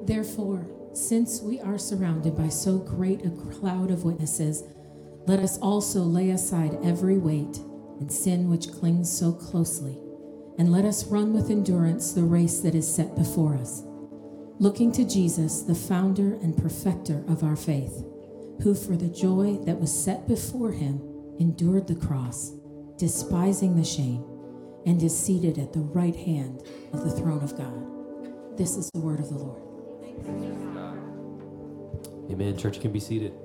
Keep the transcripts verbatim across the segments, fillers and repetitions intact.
Therefore, since we are surrounded by so great a cloud of witnesses, let us also lay aside every weight and sin which clings so closely, and let us run with endurance the race that is set before us, looking to Jesus, the founder and perfecter of our faith, who for the joy that was set before him endured the cross, despising the shame, and is seated at the right hand of the throne of God. This is the word of the Lord. Amen. Church can be seated.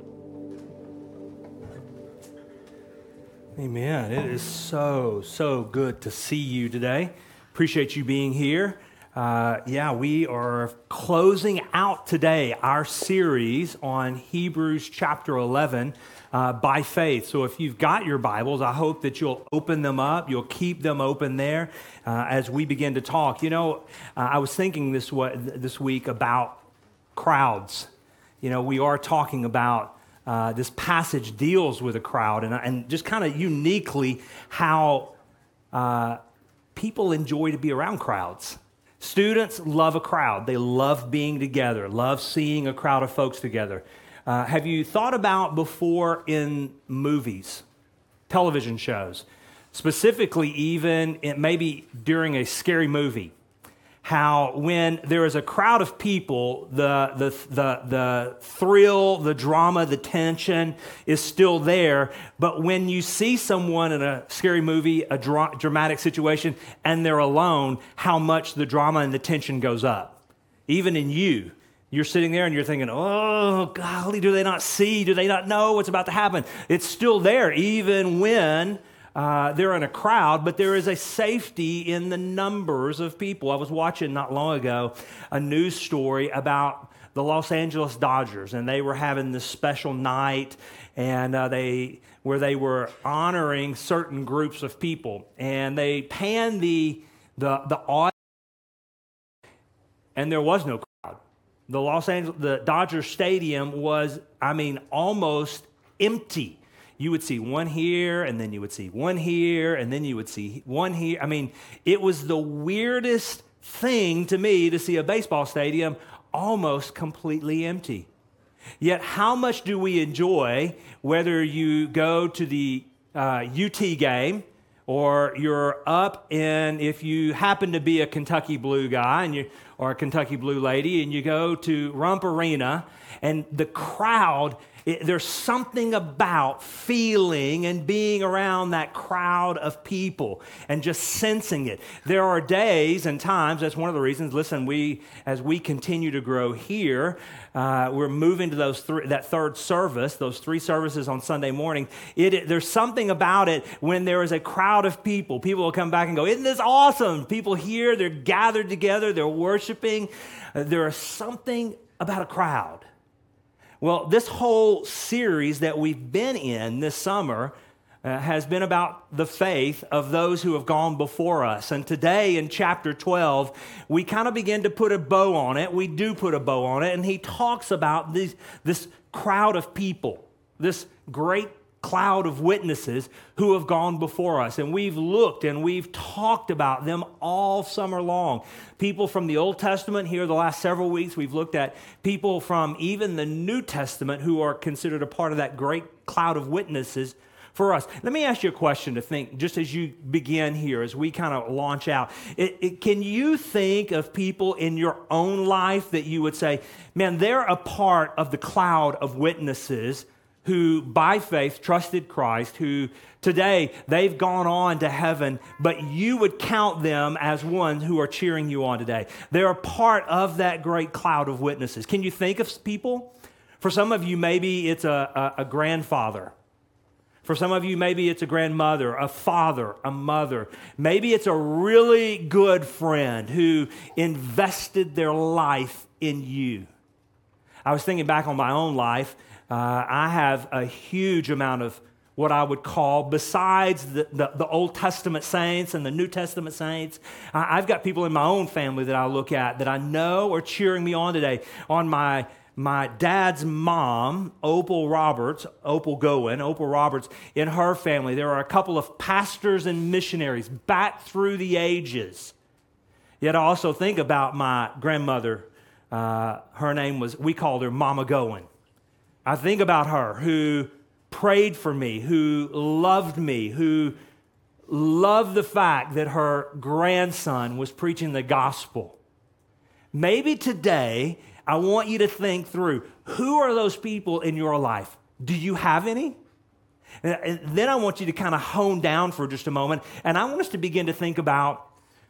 Amen. It is so, so good to see you today. Appreciate you being here. Uh, yeah, we are closing out today our series on Hebrews chapter eleven uh, by faith. So if you've got your Bibles, I hope that you'll open them up. You'll keep them open there uh, as we begin to talk. You know, uh, I was thinking this this week about crowds. You know, we are talking about uh, this passage deals with a crowd, and and just kind of uniquely how uh, people enjoy to be around crowds. Students love a crowd. They love being together, love seeing a crowd of folks together. Uh, have you thought about before in movies, television shows, specifically even in, maybe during a scary movie, how when there is a crowd of people, the, the, the, the thrill, the drama, the tension is still there. But when you see someone in a scary movie, a dra- dramatic situation, and they're alone, how much the drama and the tension goes up. Even in you, you're sitting there and you're thinking, oh, golly, do they not see? Do they not know what's about to happen? It's still there, even when Uh, they're in a crowd, but there is a safety in the numbers of people. I was watching not long ago a news story about the Los Angeles Dodgers, and they were having this special night, and uh, they where they were honoring certain groups of people, and they panned the the the audience, and there was no crowd. The Los Angeles, the Dodger Stadium was, I mean, almost empty. You would see one here, and then you would see one here, and then you would see one here. I mean, it was the weirdest thing to me to see a baseball stadium almost completely empty. Yet how much do we enjoy whether you go to the uh, U T game or you're up in, if you happen to be a Kentucky Blue guy and you or a Kentucky Blue lady, and you go to Rump Arena, and the crowd, It, there's something about feeling and being around that crowd of people and just sensing it. There are days and times, that's one of the reasons, listen, we as we continue to grow here, uh, we're moving to those three, that third service, those three services on Sunday morning. It, it, there's something about it when there is a crowd of people. People will come back and go, isn't this awesome? People here, they're gathered together, they're worshiping. Uh, there is something about a crowd. Well, this whole series that we've been in this summer uh, has been about the faith of those who have gone before us. And today in chapter twelve, we kind of begin to put a bow on it. We do put a bow on it. And he talks about these, this crowd of people, this great cloud of witnesses who have gone before us. And we've looked and we've talked about them all summer long. People from the Old Testament here the last several weeks. We've looked at people from even the New Testament who are considered a part of that great cloud of witnesses for us. Let me ask you a question to think, just as you begin here, as we kind of launch out. It, it, can you think of people in your own life that you would say, man, they're a part of the cloud of witnesses who by faith trusted Christ, who today they've gone on to heaven, but you would count them as ones who are cheering you on today. They're a part of that great cloud of witnesses. Can you think of people? For some of you, maybe it's a, a, a grandfather. For some of you, maybe it's a grandmother, a father, a mother. Maybe it's a really good friend who invested their life in you. I was thinking back on my own life. Uh, I have a huge amount of what I would call, besides the, the, the Old Testament saints and the New Testament saints, I, I've got people in my own family that I look at that I know are cheering me on today. On my my dad's mom, Opal Roberts, Opal Goen, Opal Roberts, in her family, there are a couple of pastors and missionaries back through the ages. Yet I also think about my grandmother, Uh, her name was, we called her Mama Goen. I think about her, who prayed for me, who loved me, who loved the fact that her grandson was preaching the gospel. Maybe today, I want you to think through, who are those people in your life? Do you have any? And then I want you to kind of hone down for just a moment, and I want us to begin to think about,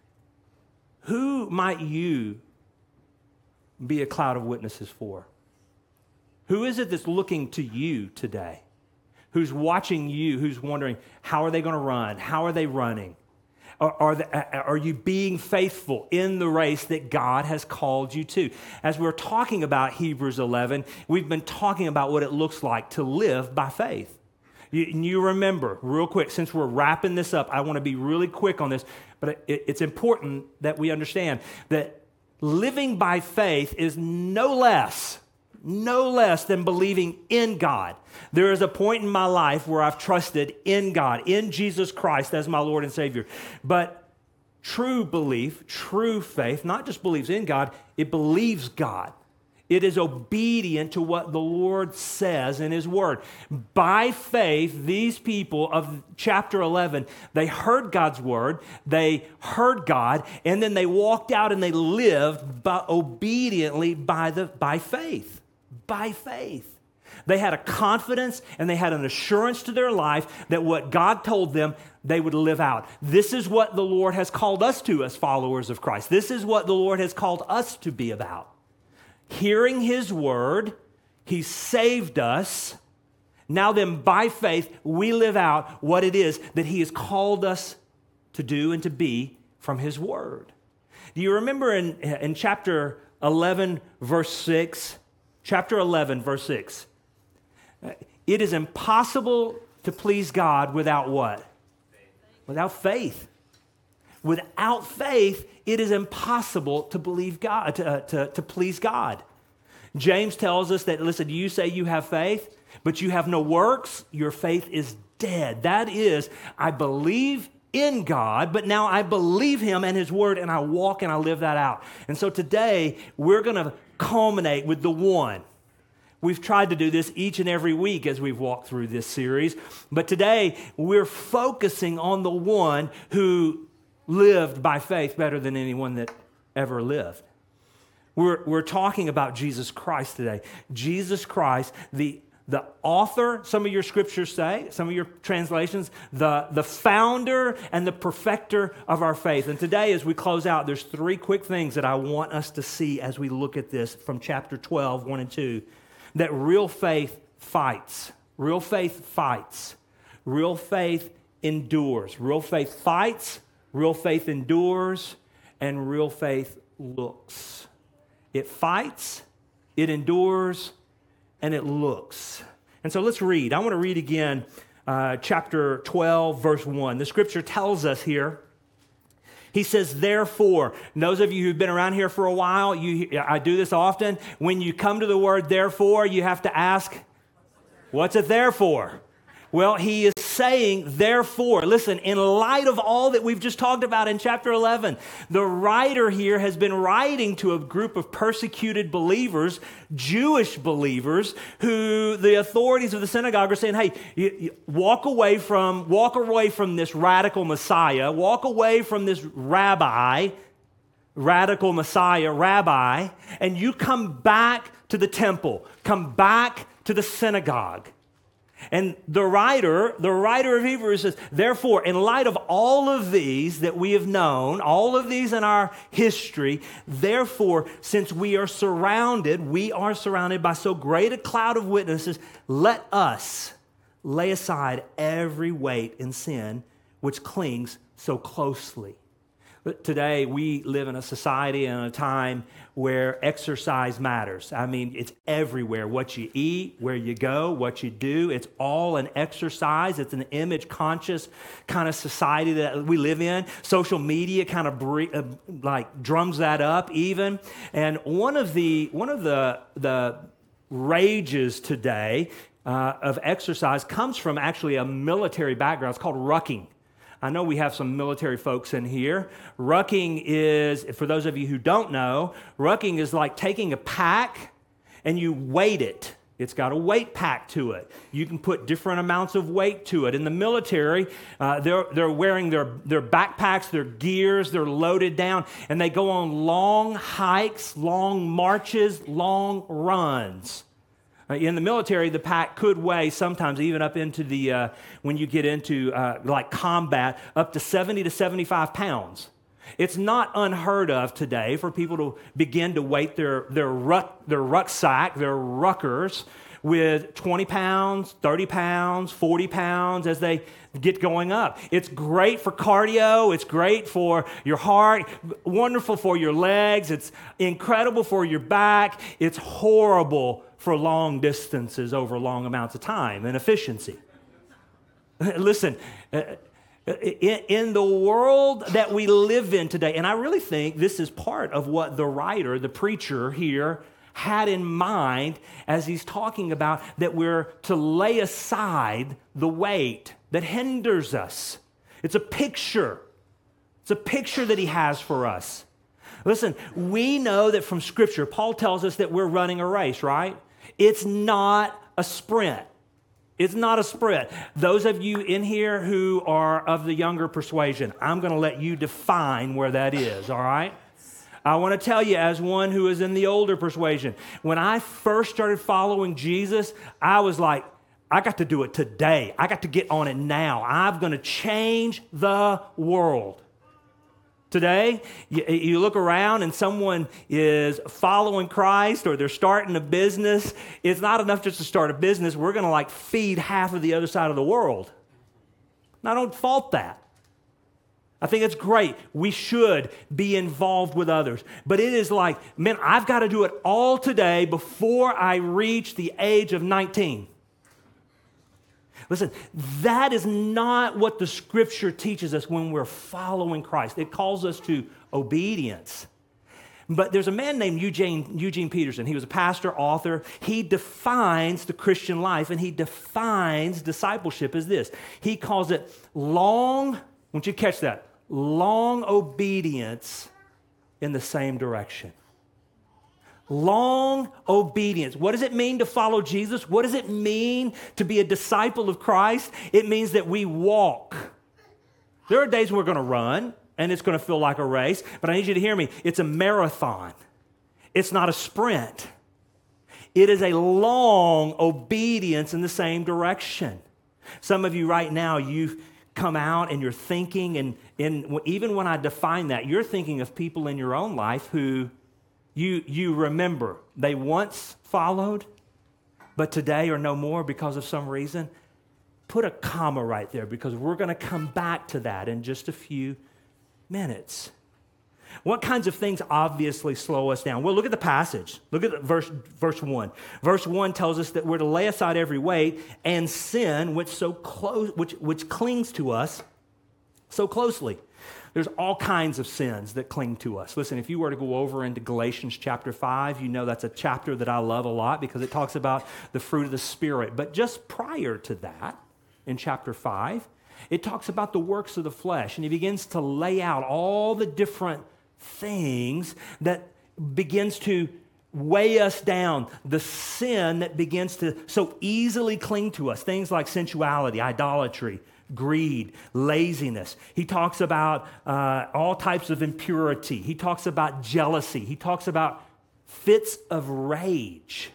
who might you be a cloud of witnesses for? Who is it that's looking to you today? Who's watching you, who's wondering, how are they going to run? How are they running? Are, are, the, are you being faithful in the race that God has called you to? As we're talking about Hebrews eleven, we've been talking about what it looks like to live by faith. You, you remember, real quick, since we're wrapping this up, I want to be really quick on this, but it, it's important that we understand that living by faith is no less No less than believing in God. There is a point in my life where I've trusted in God, in Jesus Christ as my Lord and Savior. But true belief, true faith, not just believes in God, it believes God. It is obedient to what the Lord says in His Word. By faith, these people of chapter eleven, they heard God's Word, they heard God, and then they walked out and they lived by, obediently by, the, by faith. By faith. They had a confidence and they had an assurance to their life that what God told them, they would live out. This is what the Lord has called us to as followers of Christ. This is what the Lord has called us to be about. Hearing His Word, He saved us. Now then, by faith, we live out what it is that He has called us to do and to be from His Word. Do you remember in, in chapter eleven, verse six? Chapter eleven, verse six. It is impossible to please God without what? Without faith. Without faith, it is impossible to believe God, to, uh, to, to please God. James tells us that, listen, you say you have faith, but you have no works, your faith is dead. That is, I believe in God, but now I believe Him and His Word, and I walk and I live that out. And so today, we're going to culminate with the one. We've tried to do this each and every week as we've walked through this series, but today we're focusing on the one who lived by faith better than anyone that ever lived. We're, we're talking about Jesus Christ today. Jesus Christ, the The author, some of your scriptures say, some of your translations, the, the founder and the perfecter of our faith. And today, as we close out, there's three quick things that I want us to see as we look at this from chapter twelve, one and two. That real faith fights. Real faith fights. Real faith endures. Real faith fights. Real faith endures. And real faith looks. It fights. It endures. And it looks. And so let's read. I want to read again uh, chapter twelve, verse one. The scripture tells us here, he says, therefore, and those of you who've been around here for a while, you, I do this often. When you come to the word therefore, you have to ask, what's it there for? Well, he is saying, therefore, listen, in light of all that we've just talked about in chapter eleven, the writer here has been writing to a group of persecuted believers, Jewish believers, who the authorities of the synagogue are saying, hey, you, you walk away from, walk away from this radical Messiah, walk away from this rabbi, radical Messiah, rabbi, and you come back to the temple, come back to the synagogue. And the writer, the writer of Hebrews says, therefore, in light of all of these that we have known, all of these in our history, therefore, since we are surrounded, we are surrounded by so great a cloud of witnesses, let us lay aside every weight and sin which clings so closely. But today, we live in a society and a time where exercise matters. I mean, it's everywhere. What you eat, where you go, what you do, it's all an exercise. It's an image-conscious kind of society that we live in. Social media kind of bre- uh, like drums that up even. And one of the one of the the rages today uh, of exercise comes from actually a military background. It's called rucking. I know we have some military folks in here. Rucking is, for those of you who don't know, rucking is like taking a pack and you weight it. It's got a weight pack to it. You can put different amounts of weight to it. In the military, uh, they're, they're wearing their, their backpacks, their gears, they're loaded down, and they go on long hikes, long marches, long runs. Uh, in the military, the pack could weigh sometimes even up into the, uh, when you get into uh, like combat, up to seventy to seventy-five pounds. It's not unheard of today for people to begin to weight their, their, ruck, their rucksack, their ruckers, with twenty pounds, thirty pounds, forty pounds as they get going up. It's great for cardio. It's great for your heart, wonderful for your legs. It's incredible for your back. It's horrible for long distances over long amounts of time and efficiency. Listen, uh, In, in the world that we live in today, and I really think this is part of what the writer, the preacher here, had in mind as he's talking about that we're to lay aside the weight that hinders us. It's a picture. It's a picture that he has for us. Listen, we know that from Scripture, Paul tells us that we're running a race, right? It's not a sprint. It's not a sprint. Those of you in here who are of the younger persuasion, I'm going to let you define where that is, all right? I want to tell you, as one who is in the older persuasion, when I first started following Jesus, I was like, I got to do it today. I got to get on it now. I'm going to change the world. Today, you, you look around and someone is following Christ or they're starting a business. It's not enough just to start a business. We're going to like feed half of the other side of the world. And I don't fault that. I think it's great. We should be involved with others. But it is like, man, I've got to do it all today before I reach the age of nineteen. Listen, that is not what the Scripture teaches us when we're following Christ. It calls us to obedience. But there's a man named Eugene, Eugene Peterson. He was a pastor, author. He defines the Christian life, and he defines discipleship as this. He calls it long, I want you to catch that, long obedience in the same direction. Long obedience. What does it mean to follow Jesus? What does it mean to be a disciple of Christ? It means that we walk. There are days we're going to run, and it's going to feel like a race, but I need you to hear me. It's a marathon. It's not a sprint. It is a long obedience in the same direction. Some of you right now, you've come out and you're thinking, and, and even when I define that, you're thinking of people in your own life who You, you remember they once followed, but today are no more because of some reason. Put a comma right there because we're going to come back to that in just a few minutes. What kinds of things obviously slow us down? Well, look at the passage. Look at the verse, verse one. Verse one tells us that we're to lay aside every weight and sin which so close, which, which clings to us so closely. There's all kinds of sins that cling to us. Listen, if you were to go over into Galatians chapter five, you know that's a chapter that I love a lot because it talks about the fruit of the Spirit. But just prior to that, in chapter five, it talks about the works of the flesh. And he begins to lay out all the different things that begins to weigh us down, the sin that begins to so easily cling to us, things like sensuality, idolatry, greed, laziness. He talks about uh, all types of impurity. He talks about jealousy. He talks about fits of rage.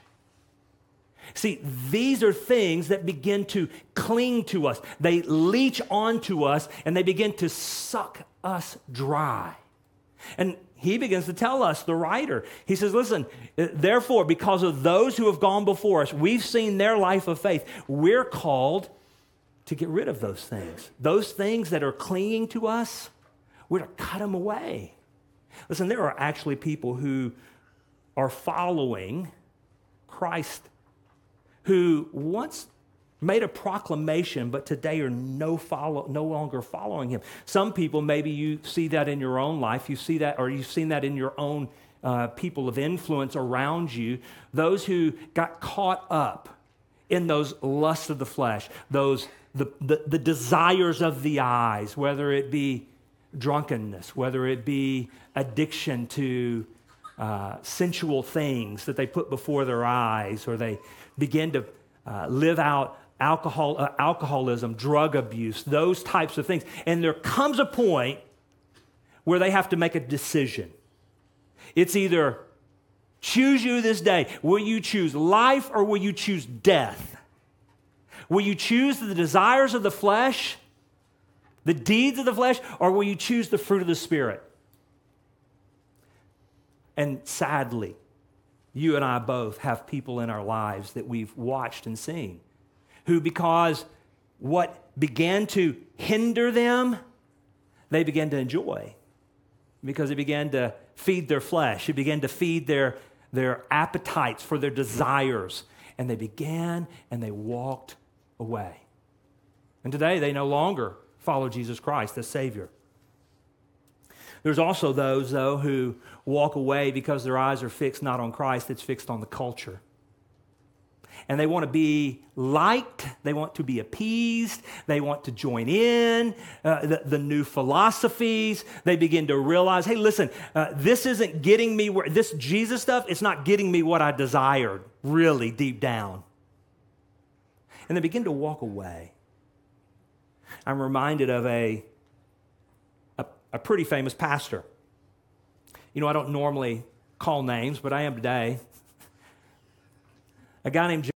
See, these are things that begin to cling to us. They leech onto us and they begin to suck us dry. And he begins to tell us, the writer, he says, listen, therefore, because of those who have gone before us, we've seen their life of faith. We're called to get rid of those things. Those things that are clinging to us, we're to cut them away. Listen, there are actually people who are following Christ who once made a proclamation, but today are no follow, no longer following him. Some people, maybe you see that in your own life, you see that, or you've seen that in your own uh, people of influence around you, those who got caught up in those lusts of the flesh, those the, the, the desires of the eyes, whether it be drunkenness, whether it be addiction to uh, sensual things that they put before their eyes, or they begin to uh, live out alcohol, uh, alcoholism, drug abuse, those types of things. And there comes a point where they have to make a decision. It's either choose you this day. Will you choose life or will you choose death? Will you choose the desires of the flesh, the deeds of the flesh, or will you choose the fruit of the Spirit? And sadly, you and I both have people in our lives that we've watched and seen who, because what began to hinder them, they began to enjoy, because it began to feed their flesh. It began to feed their, their appetites for their desires. And they began and they walked away. And today they no longer follow Jesus Christ as Savior. There's also those, though, who walk away because their eyes are fixed not on Christ, it's fixed on the culture. And they want to be liked, they want to be appeased, they want to join in uh, the, the new philosophies. They begin to realize, hey, listen, uh, this isn't getting me where, this Jesus stuff, it's not getting me what I desired, really, deep down. And they begin to walk away. I'm reminded of a, a, a pretty famous pastor. You know, I don't normally call names, but I am today. A guy named John.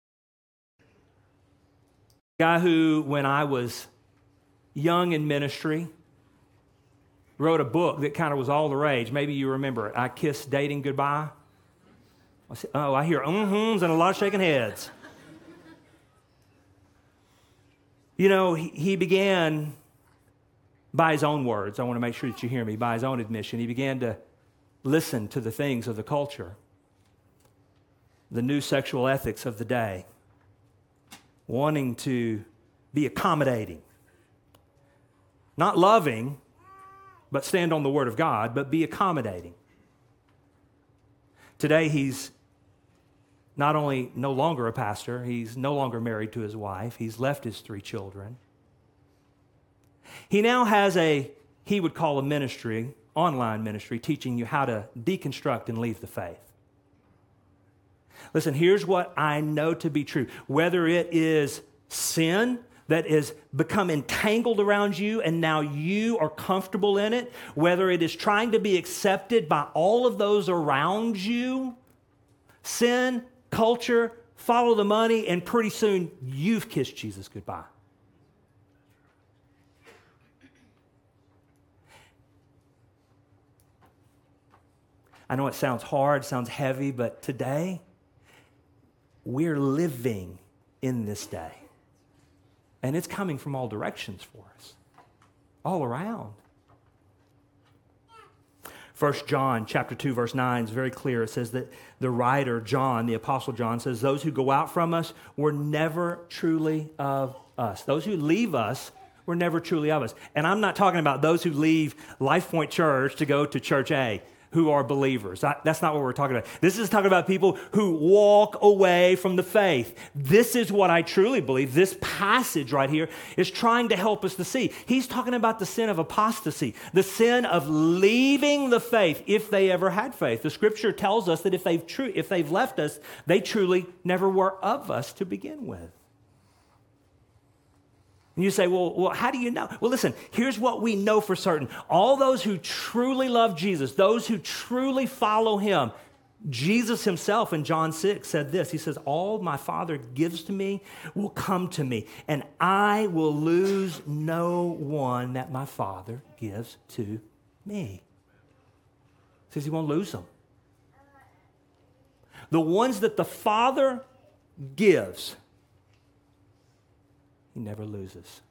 A guy who, when I was young in ministry, wrote a book that kind of was all the rage. Maybe you remember it. I Kissed Dating Goodbye. I said, oh, I hear mm-hums and a lot of shaking heads. You know, he, he began, by his own words, I want to make sure that you hear me, by his own admission, he began to listen to the things of the culture, the new sexual ethics of the day, wanting to be accommodating, not loving, but stand on the Word of God, but be accommodating. Today, he's not only no longer a pastor, he's no longer married to his wife. He's left his three children. He now has a, he would call a ministry, online ministry, teaching you how to deconstruct and leave the faith. Listen, here's what I know to be true. Whether it is sin that has become entangled around you and now you are comfortable in it, whether it is trying to be accepted by all of those around you, sin, culture, follow the money, and pretty soon you've kissed Jesus goodbye. I know it sounds hard, sounds heavy, but today we're living in this day. And it's coming from all directions for us, all around. First John chapter two, verse nine is very clear. It says that the writer, John, the Apostle John, says, those who go out from us were never truly of us. Those who leave us were never truly of us. And I'm not talking about those who leave Life Point Church to go to Church A, who are believers. That's not what we're talking about. This is talking about people who walk away from the faith. This is what I truly believe. This passage right here is trying to help us to see. He's talking about the sin of apostasy, the sin of leaving the faith if they ever had faith. The scripture tells us that if they've, tru- if they've left us, they truly never were of us to begin with. And you say, well, well, how do you know? Well, listen, here's what we know for certain. All those who truly love Jesus, those who truly follow him, Jesus himself in John six said this. He says, all my Father gives to me will come to me, and I will lose no one that my Father gives to me. He says he won't lose them. The ones that the Father gives, he never loses.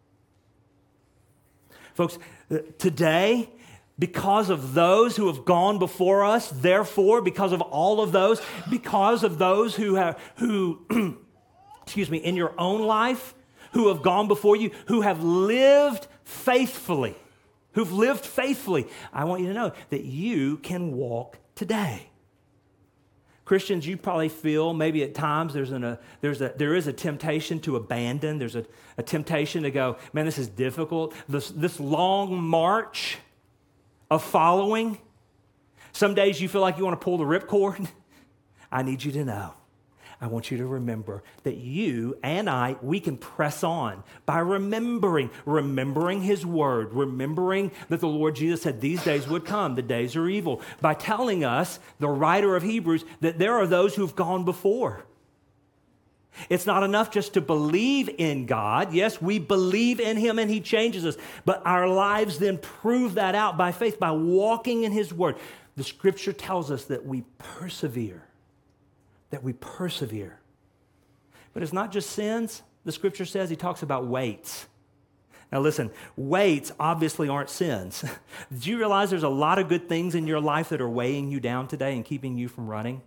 Folks, today, because of those who have gone before us, therefore, because of all of those, because of those who have, who, excuse me, in your own life, who have gone before you, who have lived faithfully, who've lived faithfully, I want you to know that you can walk today. Christians, you probably feel maybe at times there's, an, a, there's a, there is a temptation to abandon. There's a, a temptation to go, man, this is difficult. This, this long march of following. Some days you feel like you want to pull the ripcord. I need you to know. I want you to remember that you and I, we can press on by remembering, remembering his word, remembering that the Lord Jesus said these days would come, the days are evil, by telling us, the writer of Hebrews, that there are those who've gone before. It's not enough just to believe in God. Yes, we believe in him and he changes us, but our lives then prove that out by faith, by walking in his word. The scripture tells us that we persevere. that we persevere. But it's not just sins. The scripture says, he talks about weights. Now listen, weights obviously aren't sins. Did you realize there's a lot of good things in your life that are weighing you down today and keeping you from running?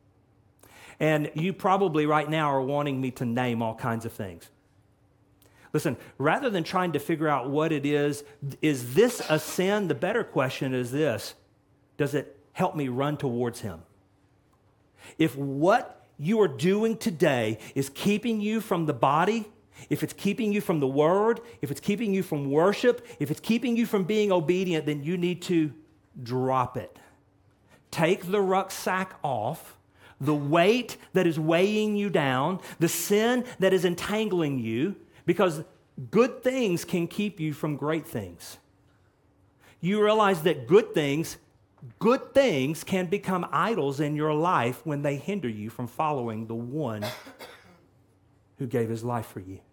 And you probably right now are wanting me to name all kinds of things. Listen, rather than trying to figure out what it is, is this a sin? The better question is this: does it help me run towards him? If what you are doing today is keeping you from the body, if it's keeping you from the word, if it's keeping you from worship, if it's keeping you from being obedient, then you need to drop it. Take the rucksack off, the weight that is weighing you down, the sin that is entangling you, because good things can keep you from great things. You realize that good things Good things can become idols in your life when they hinder you from following the one who gave his life for you.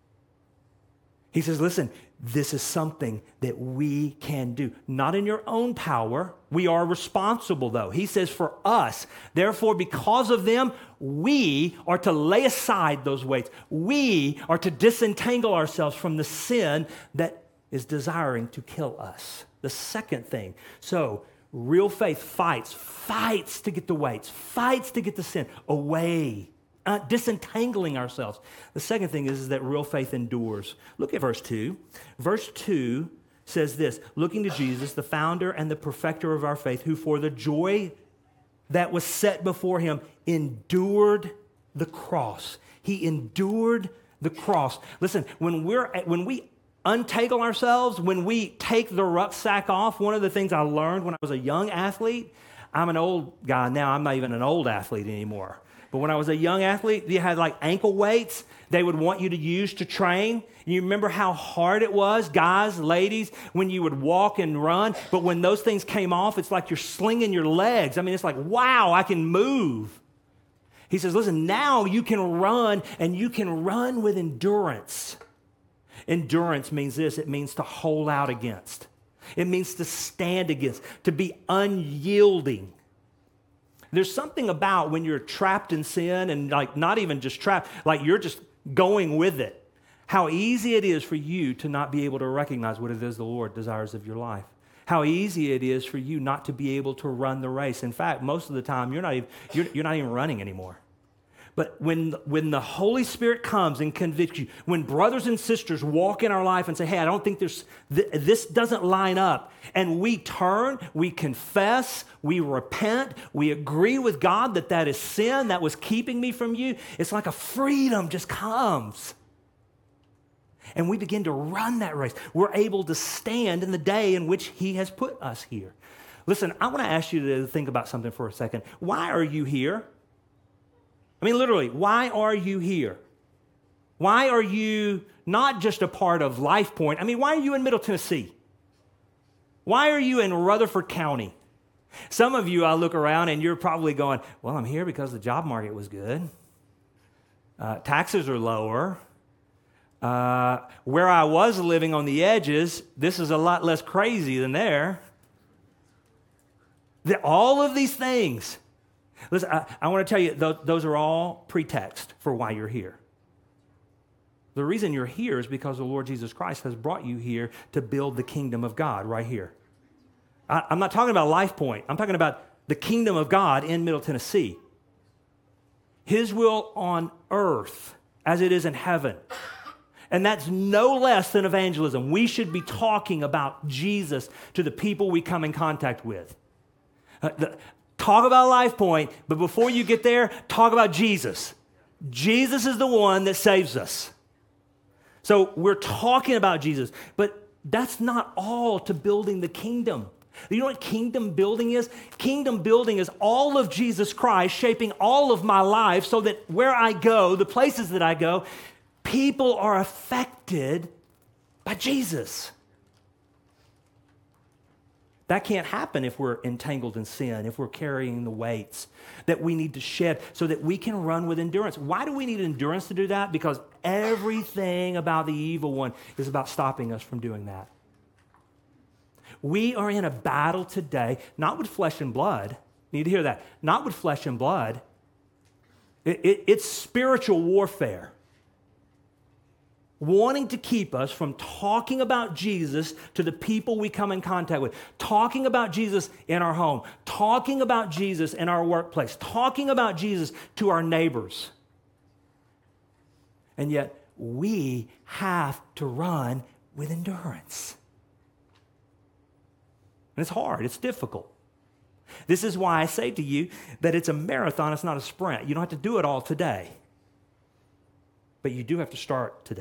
He says, listen, this is something that we can do. Not in your own power. We are responsible, though. He says for us, therefore, because of them, we are to lay aside those weights. We are to disentangle ourselves from the sin that is desiring to kill us. The second thing. So, real faith fights, fights to get the weights, fights to get the sin away, uh, disentangling ourselves. The second thing is, is that real faith endures. Look at verse two. Verse two says this: looking to Jesus, the founder and the perfecter of our faith, who for the joy that was set before him endured the cross. He endured the cross. Listen, when we're when we untangle ourselves, when we take the rucksack off, one of the things I learned when I was a young athlete, I'm an old guy now, I'm not even an old athlete anymore. But when I was a young athlete, you had like ankle weights they would want you to use to train. You remember how hard it was, guys, ladies, when you would walk and run, but when those things came off, it's like you're slinging your legs. I mean, it's like, wow, I can move. He says, listen, now you can run, and you can run with endurance. Endurance means this: it means to hold out against. It means to stand against, to be unyielding. There's something about when you're trapped in sin, and like not even just trapped, like you're just going with it, how easy it is for you to not be able to recognize what it is the Lord desires of your life. How easy it is for you not to be able to run the race. In fact, most of the time, you're not even, you're, you're not even running anymore. But when, when the Holy Spirit comes and convicts you, when brothers and sisters walk in our life and say, hey, I don't think there's, th- this doesn't line up, and we turn, we confess, we repent, we agree with God that that is sin, that was keeping me from you, it's like a freedom just comes. And we begin to run that race. We're able to stand in the day in which he has put us here. Listen, I want to ask you to think about something for a second. Why are you here? I mean, literally, why are you here? Why are you not just a part of Life Point? I mean, why are you in Middle Tennessee? Why are you in Rutherford County? Some of you, I look around and you're probably going, well, I'm here because the job market was good. Uh, taxes are lower. Uh, where I was living on the edges, this is a lot less crazy than there. The, all of these things. Listen, I, I want to tell you, those, those are all pretext for why you're here. The reason you're here is because the Lord Jesus Christ has brought you here to build the kingdom of God right here. I, I'm not talking about Life Point. I'm talking about the kingdom of God in Middle Tennessee. His will on earth as it is in heaven. And that's no less than evangelism. We should be talking about Jesus to the people we come in contact with. Uh, the, talk about Life Point, but before you get there, talk about Jesus. Jesus is the one that saves us. So we're talking about Jesus, but that's not all to building the kingdom. You know what kingdom building is? Kingdom building is all of Jesus Christ shaping all of my life so that where I go, the places that I go, people are affected by Jesus. That can't happen if we're entangled in sin, if we're carrying the weights that we need to shed so that we can run with endurance. Why do we need endurance to do that? Because everything about the evil one is about stopping us from doing that. We are in a battle today, not with flesh and blood. You need to hear that. Not with flesh and blood. It, it, it's spiritual warfare. Wanting to keep us from talking about Jesus to the people we come in contact with, talking about Jesus in our home, talking about Jesus in our workplace, talking about Jesus to our neighbors. And yet we have to run with endurance. And it's hard, it's difficult. This is why I say to you that it's a marathon, it's not a sprint. You don't have to do it all today. But you do have to start today.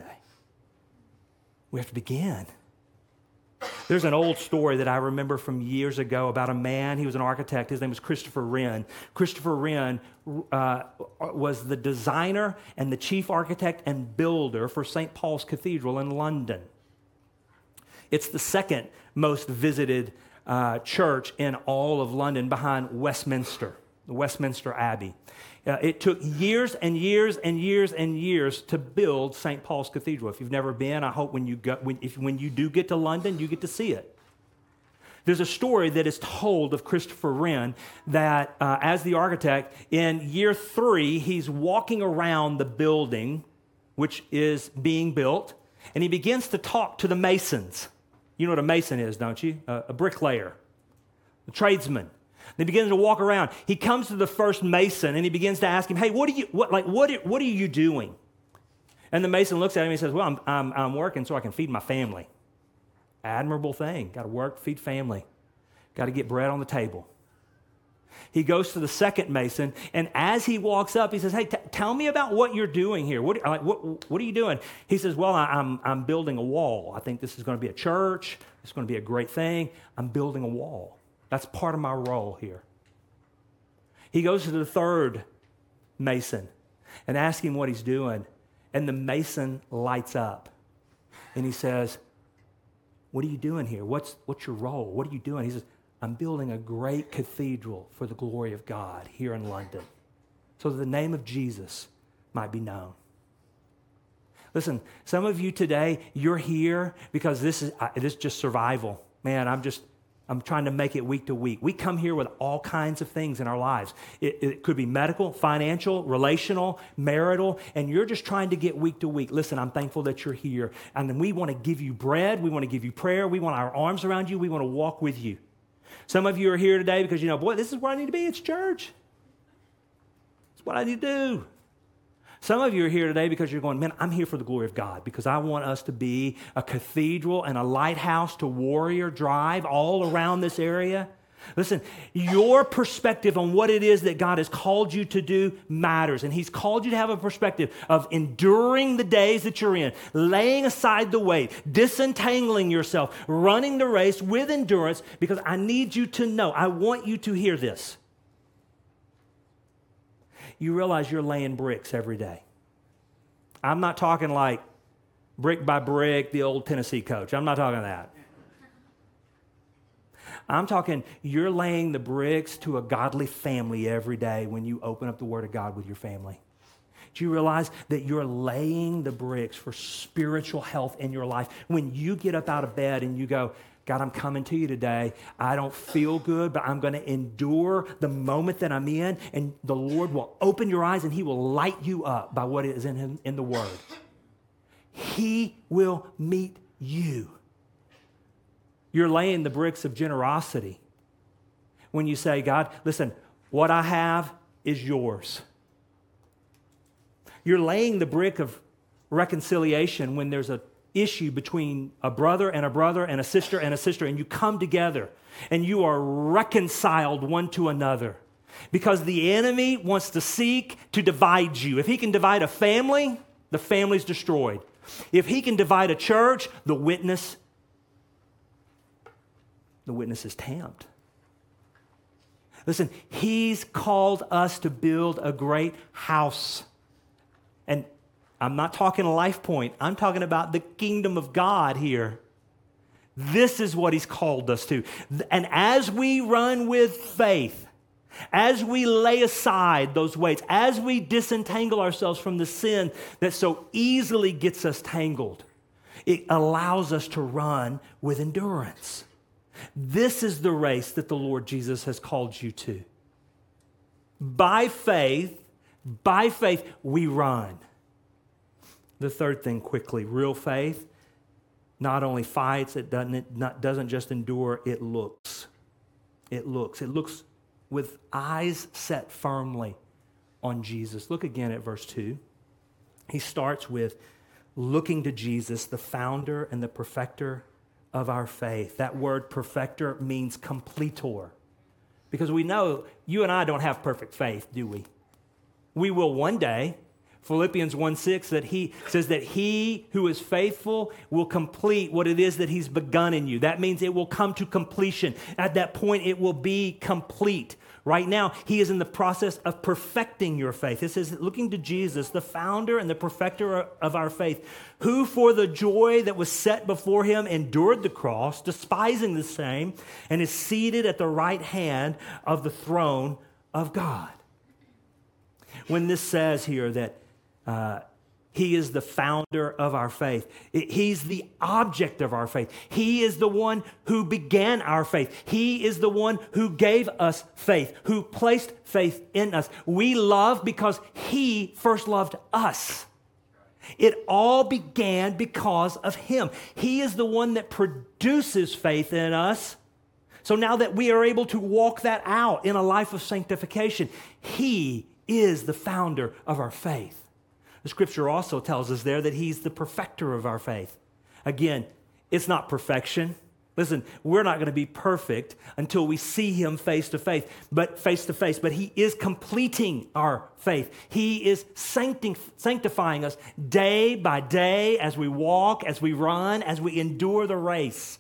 We have to begin. There's an old story that I remember from years ago about a man. He was an architect. His name was Christopher Wren. Christopher Wren uh, was the designer and the chief architect and builder for Saint Paul's Cathedral in London. It's the second most visited uh, church in all of London behind Westminster, the Westminster Abbey. Uh, it took years and years and years and years to build Saint Paul's Cathedral. If you've never been, I hope when you go, when, if, when you do get to London, you get to see it. There's a story that is told of Christopher Wren that uh, as the architect, in year three, he's walking around the building, which is being built, and he begins to talk to the masons. You know what a mason is, don't you? A, a bricklayer, a tradesman. He begins to walk around. He comes to the first mason and he begins to ask him, "Hey, what are you what like what are, what are you doing?" And the mason looks at him and he says, "Well, I'm I'm, I'm working so I can feed my family." Admirable thing. Got to work, feed family. Got to get bread on the table. He goes to the second mason, and as he walks up, he says, "Hey, t- tell me about what you're doing here. What, like, what, what are you doing?" He says, "Well, I, I'm, I'm building a wall. I think this is going to be a church. It's going to be a great thing. I'm building a wall. That's part of my role here." He goes to the third mason and asks him what he's doing, and the mason lights up, and he says, "What are you doing here? What's, what's your role? What are you doing?" He says, "I'm building a great cathedral for the glory of God here in London so that the name of Jesus might be known." Listen, some of you today, you're here because this is, uh, this is just survival. Man, I'm just, I'm trying to make it week to week. We come here with all kinds of things in our lives. It, it could be medical, financial, relational, marital, and you're just trying to get week to week. Listen, I'm thankful that you're here. And then we want to give you bread. We want to give you prayer. We want our arms around you. We want to walk with you. Some of you are here today because you know, boy, this is where I need to be. It's church. It's what I need to do. Some of you are here today because you're going, man, I'm here for the glory of God because I want us to be a cathedral and a lighthouse to Warrior Drive all around this area. Listen, your perspective on what it is that God has called you to do matters. And He's called you to have a perspective of enduring the days that you're in, laying aside the weight, disentangling yourself, running the race with endurance, because I need you to know, I want you to hear this. You realize you're laying bricks every day. I'm not talking like brick by brick, the old Tennessee coach. I'm not talking that. I'm talking you're laying the bricks to a godly family every day when you open up the Word of God with your family. Do you realize that you're laying the bricks for spiritual health in your life? When you get up out of bed and you go, God, I'm coming to you today. I don't feel good, but I'm going to endure the moment that I'm in, and the Lord will open your eyes and He will light you up by what is in Him, in the Word. He will meet you. You're laying the bricks of generosity when you say, God, listen, what I have is yours. You're laying the brick of reconciliation when there's an issue between a brother and a brother and a sister and a sister, and you come together and you are reconciled one to another. Because the enemy wants to seek to divide you. If he can divide a family, the family's destroyed. If he can divide a church, the witness, the witness is tamped. Listen, he's called us to build a great house. And I'm not talking a Life Point. I'm talking about the kingdom of God here. This is what he's called us to. And as we run with faith, as we lay aside those weights, as we disentangle ourselves from the sin that so easily gets us tangled, it allows us to run with endurance. This is the race that the Lord Jesus has called you to. By faith, by faith, we run. The third thing quickly, real faith not only fights, it doesn't, it not, doesn't just endure, it looks. It looks. It looks with eyes set firmly on Jesus. Look again at verse two. He starts with looking to Jesus, the founder and the perfecter of our faith. That word perfecter means completor. Because we know you and I don't have perfect faith, do we? We will one day. Philippians one six, that he says that he who is faithful will complete what it is that he's begun in you. That means it will come to completion. At that point, it will be complete. Right now, he is in the process of perfecting your faith. It says, looking to Jesus, the founder and the perfecter of our faith, who for the joy that was set before him endured the cross, despising the same, and is seated at the right hand of the throne of God. When this says here that Uh, he is the founder of our faith. He's the object of our faith. He is the one who began our faith. He is the one who gave us faith, who placed faith in us. We love because he first loved us. It all began because of him. He is the one that produces faith in us. So now that we are able to walk that out in a life of sanctification, he is the founder of our faith. The scripture also tells us there that he's the perfecter of our faith. Again, it's not perfection. Listen, we're not going to be perfect until we see him face to face, but face to face, but he is completing our faith. He is sanctifying us day by day as we walk, as we run, as we endure the race.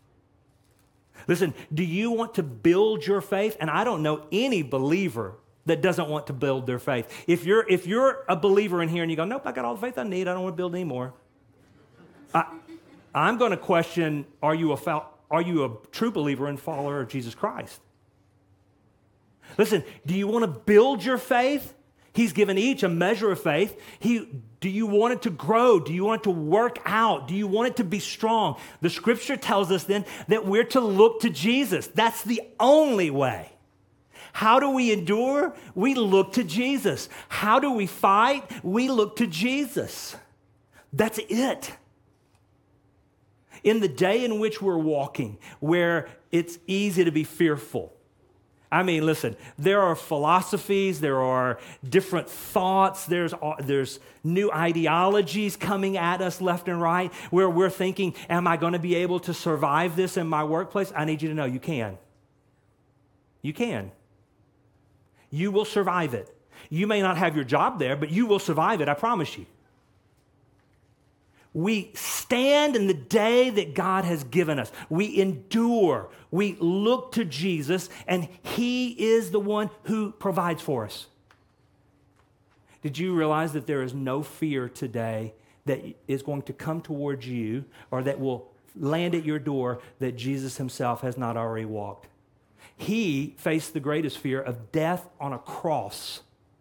Listen, do you want to build your faith? And I don't know any believer that doesn't want to build their faith. If you're if you're a believer in here and you go, nope, I got all the faith I need, I don't want to build anymore. I, I'm going to question, are you a are you a true believer and follower of Jesus Christ? Listen, do you want to build your faith? He's given each a measure of faith. He, do you want it to grow? Do you want it to work out? Do you want it to be strong? The scripture tells us then that we're to look to Jesus. That's the only way. How do we endure? We look to Jesus. How do we fight? We look to Jesus. That's it. In the day in which we're walking, where it's easy to be fearful. I mean, listen, there are philosophies, there are different thoughts, there's, there's new ideologies coming at us left and right, where we're thinking, am I going to be able to survive this in my workplace? I need you to know you can. You can. You will survive it. You may not have your job there, but you will survive it, I promise you. We stand in the day that God has given us. We endure. We look to Jesus, and he is the one who provides for us. Did you realize that there is no fear today that is going to come towards you or that will land at your door that Jesus himself has not already walked? He faced the greatest fear of death on a cross.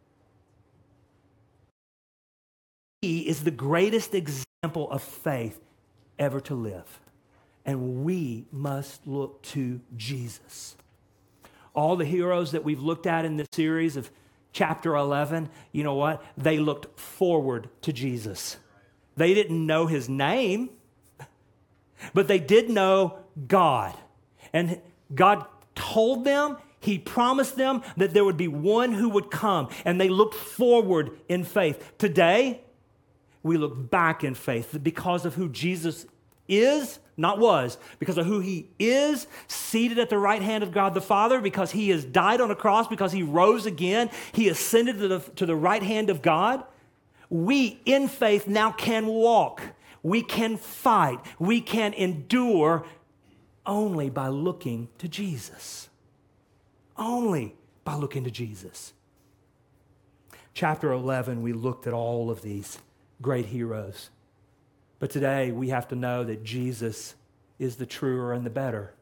He is the greatest example of faith ever to live. And we must look to Jesus. All the heroes that we've looked at in this series of chapter eleven, you know what? They looked forward to Jesus. They didn't know his name, but they did know God. And God told them, he promised them that there would be one who would come, and they looked forward in faith. Today, we look back in faith because of who Jesus is, not was, because of who he is, seated at the right hand of God the Father, because he has died on a cross, because he rose again, he ascended to the, to the right hand of God, we in faith now can walk, we can fight, we can endure only by looking to Jesus. Only by looking to Jesus. Chapter eleven, we looked at all of these great heroes. But today, we have to know that Jesus is the truer and the better.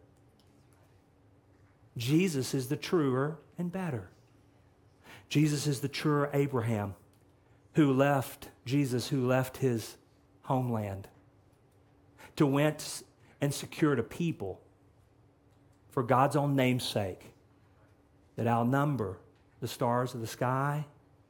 Jesus is the truer and better. Jesus is the truer Abraham, who left, Jesus who left his homeland to went and secured a people for God's own name's sake that outnumber the stars of the sky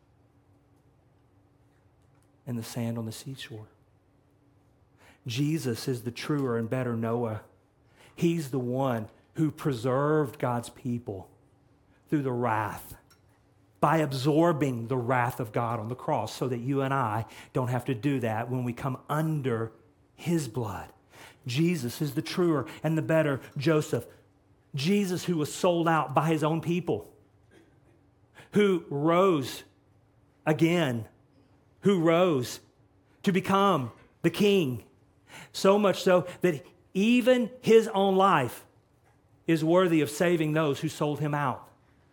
and the sand on the seashore. Jesus is the truer and better Noah. He's the one who preserved God's people through the wrath by absorbing the wrath of God on the cross so that you and I don't have to do that when we come under his blood. Jesus is the truer and the better Joseph. Jesus who was sold out by his own people, who rose again, who rose to become the king. So much so that even his own life is worthy of saving those who sold him out.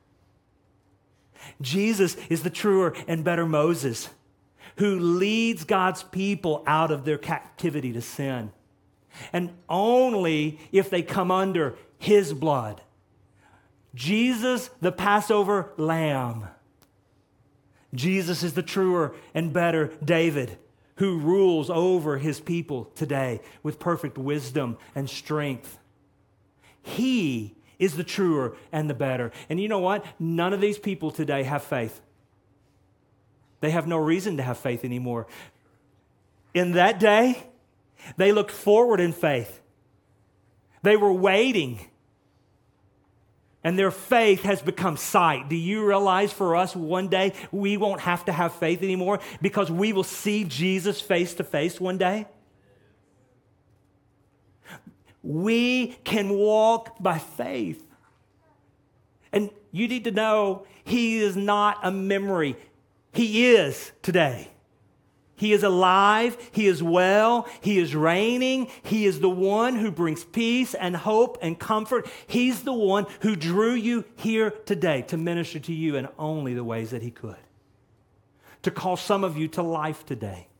Jesus is the truer and better Moses, who leads God's people out of their captivity to sin. And only if they come under his blood. Jesus, the Passover lamb. Jesus is the truer and better David, who rules over his people today with perfect wisdom and strength. He is the truer and the better. And you know what? None of these people today have faith. They have no reason to have faith anymore. In that day, they looked forward in faith. They were waiting. And their faith has become sight. Do you realize for us one day we won't have to have faith anymore because we will see Jesus face to face one day? We can walk by faith. And you need to know he is not a memory. He is today. He is alive. He is well. He is reigning. He is the one who brings peace and hope and comfort. He's the one who drew you here today to minister to you in only the ways that he could. To call some of you to life today.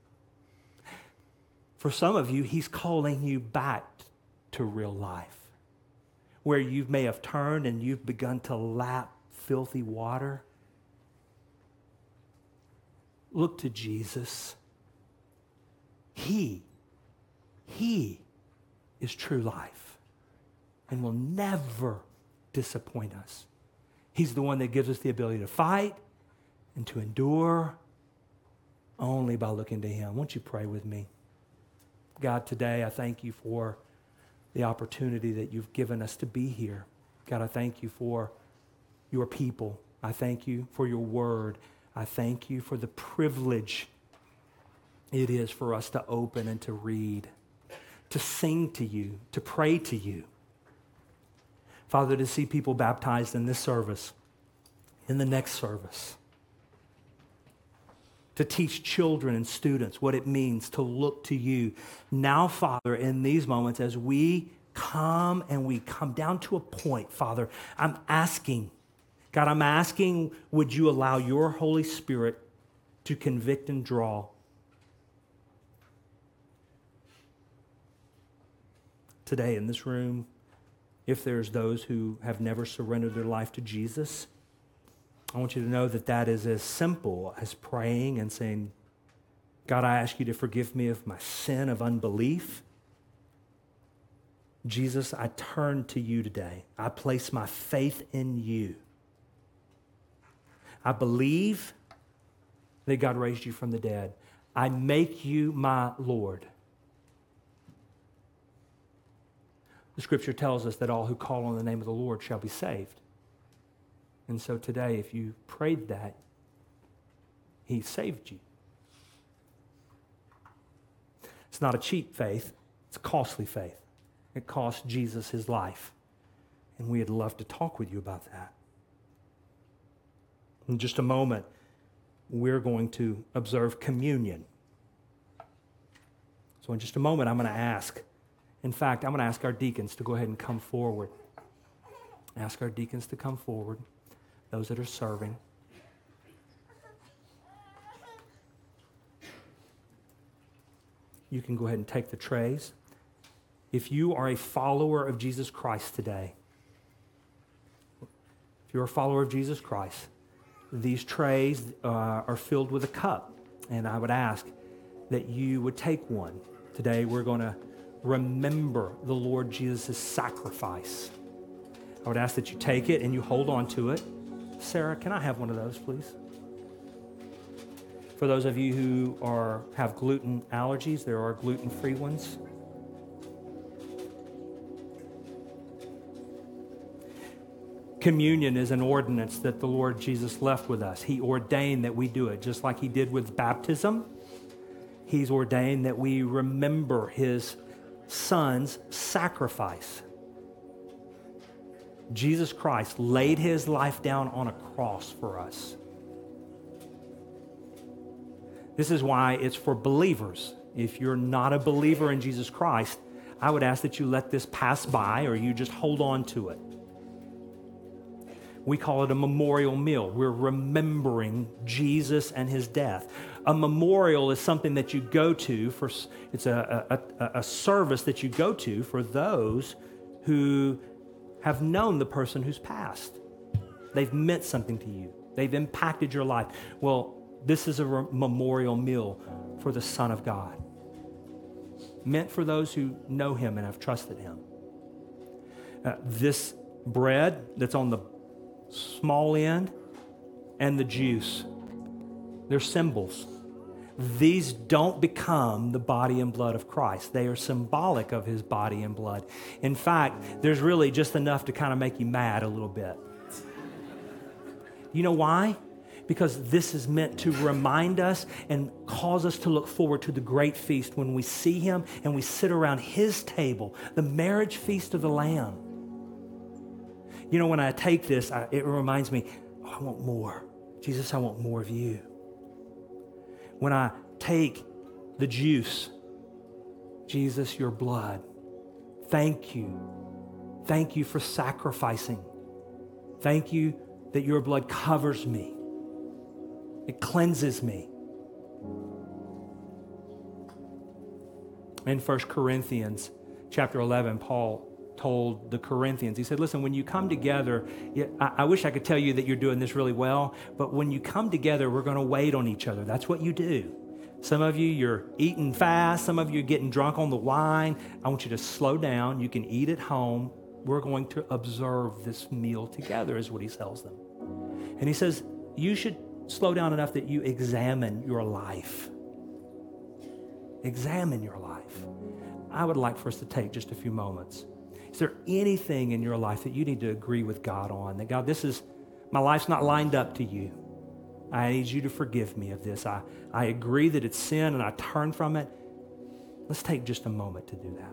For some of you, he's calling you back to real life. Where you may have turned and you've begun to lap filthy water. Look to Jesus. He, he is true life and will never disappoint us. He's the one that gives us the ability to fight and to endure only by looking to him. Won't you pray with me? God, today I thank you for the opportunity that you've given us to be here. God, I thank you for your people. I thank you for your word. I thank you for the privilege it is for us to open and to read, to sing to you, to pray to you. Father, to see people baptized in this service, in the next service, to teach children and students what it means to look to you. Now, Father, in these moments, as we come and we come down to a point, Father, I'm asking, God, I'm asking, would you allow your Holy Spirit to convict and draw? Today in this room, if there's those who have never surrendered their life to Jesus, I want you to know that that is as simple as praying and saying, God, I ask you to forgive me of my sin of unbelief. Jesus, I turn to you today. I place my faith in you. I believe that God raised you from the dead. I make you my Lord. The scripture tells us that all who call on the name of the Lord shall be saved. And so today, if you prayed that, he saved you. It's not a cheap faith. It's costly faith. It cost Jesus his life. And we'd love to talk with you about that. In just a moment, we're going to observe communion. So in just a moment, I'm going to ask. In fact, I'm going to ask our deacons to go ahead and come forward. Ask our deacons to come forward, those that are serving. You can go ahead and take the trays. If you are a follower of Jesus Christ today, if you're a follower of Jesus Christ, these trays uh, are filled with a cup. And I would ask that you would take one. Today we're going to remember the Lord Jesus' sacrifice. I would ask that you take it and you hold on to it. Sarah, can I have one of those, please? For those of you who are have gluten allergies, there are gluten-free ones. Communion is an ordinance that the Lord Jesus left with us. He ordained that we do it, just like he did with baptism. He's ordained that we remember his son's sacrifice. Jesus Christ laid his life down on a cross for us. This is why it's for believers. If you're not a believer in Jesus Christ, I would ask that you let this pass by or you just hold on to it. We call it a memorial meal. We're remembering Jesus and his death. A memorial is something that you go to for, it's a, a, a service that you go to for those who have known the person who's passed. They've meant something to you. They've impacted your life. Well, this is a re- memorial meal for the Son of God, meant for those who know him and have trusted him. Uh, this bread that's on the small end and the juice, they're symbols. These don't become the body and blood of Christ. They are symbolic of his body and blood. In fact, there's really just enough to kind of make you mad a little bit. You know why? Because this is meant to remind us and cause us to look forward to the great feast when we see him and we sit around his table, the marriage feast of the Lamb. You know, when I take this, I, it reminds me, oh, I want more. Jesus, I want more of you. When I take the juice, Jesus, your blood, thank you. Thank you for sacrificing. Thank you that your blood covers me. It cleanses me. In First Corinthians chapter eleven, Paul told the Corinthians, he said, listen, when you come together, I, I wish I could tell you that you're doing this really well, but when you come together, we're going to wait on each other. That's what you do. Some of you, you're eating fast. Some of you are getting drunk on the wine. I want you to slow down. You can eat at home. We're going to observe this meal together is what he tells them. And he says, you should slow down enough that you examine your life. Examine your life. I would like for us to take just a few moments. Is there anything in your life that you need to agree with God on? That God, this is, my life's not lined up to you. I need you to forgive me of this. I, I agree that it's sin and I turn from it. Let's take just a moment to do that.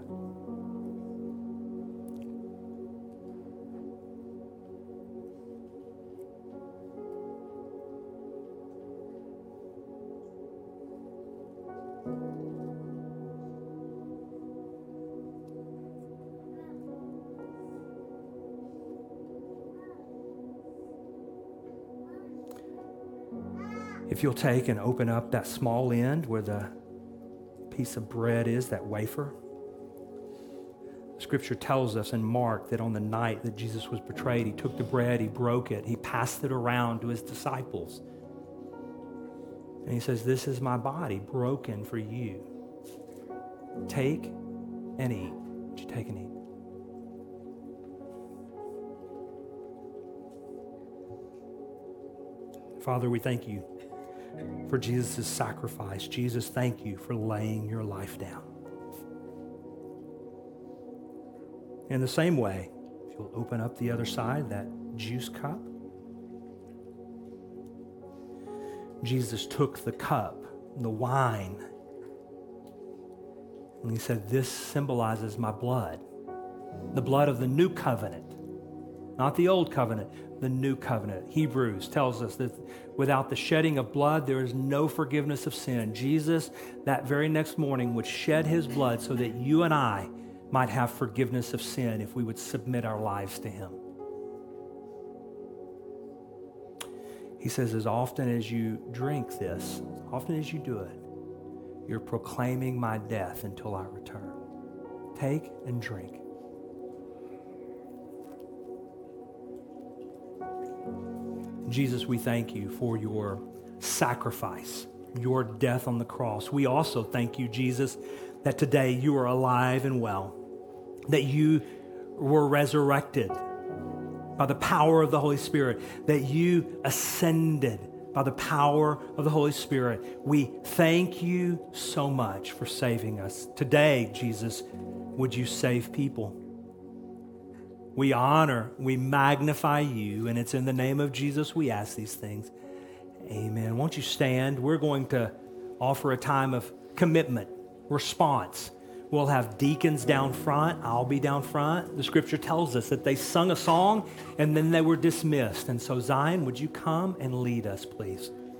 If you'll take and open up that small end where the piece of bread is, that wafer. Scripture tells us in Mark that on the night that Jesus was betrayed, he took the bread, he broke it, he passed it around to his disciples. And he says, this is my body broken for you. Take and eat. Would you take and eat? Father, we thank you for Jesus' sacrifice. Jesus, thank you for laying your life down. In the same way, if you'll open up the other side, that juice cup. Jesus took the cup, the wine, And he said, this symbolizes my blood, the blood of the new covenant, not the old covenant, the new covenant. Hebrews tells us that without the shedding of blood, there is no forgiveness of sin. Jesus, that very next morning, would shed his blood so that you and I might have forgiveness of sin if we would submit our lives to him. He says, as often as you drink this, as often as you do it, you're proclaiming my death until I return. Take and drink. Jesus, we thank you for your sacrifice, your death on the cross. We also thank you, Jesus, that today you are alive and well, that you were resurrected by the power of the Holy Spirit, that you ascended by the power of the Holy Spirit. We thank you so much for saving us. Today, Jesus, would you save people? We honor, we magnify you, and it's in the name of Jesus we ask these things. Amen. Won't you stand? We're going to offer a time of commitment, response. We'll have deacons down front. I'll be down front. The scripture tells us that they sung a song and then they were dismissed. And so, Zion, would you come and lead us, please?